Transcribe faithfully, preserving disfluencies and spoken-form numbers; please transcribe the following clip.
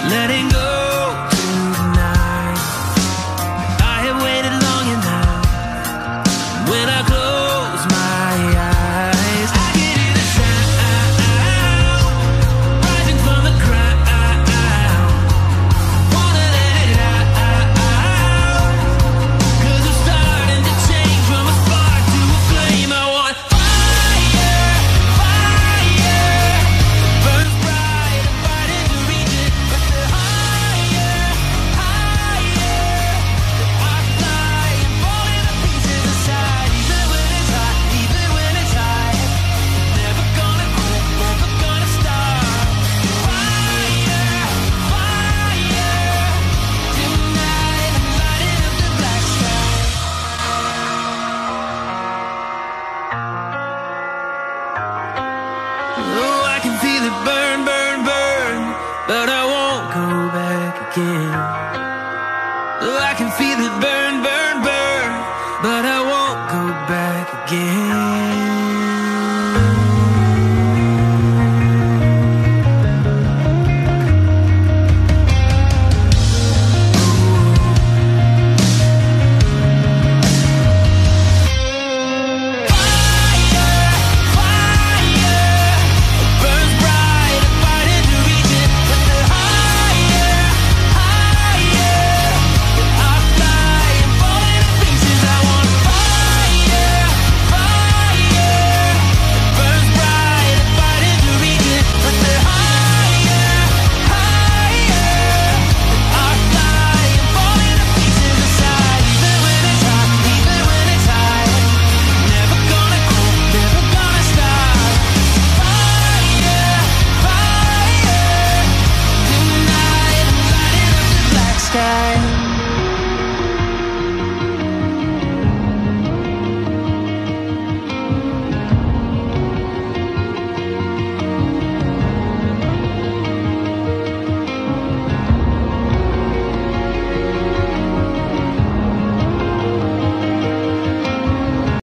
letting go tonight. I have waited long enough. When I close my eyes, I can hear the sound rising from the crowd. Wanna let it out, 'cause I'm starting to change from a spark to a flame. I want fire, fire, burns bright and fighting to reach it. But the higher, higher, I fly and fall into pieces aside. Even when it's hot, even when it's high, never gonna quit, never gonna stop. Fire, fire, tonight I'm lighting up the black sky. Oh, I can feel it burn, burn, burn, but I won't go back again. Oh, I can feel it burn.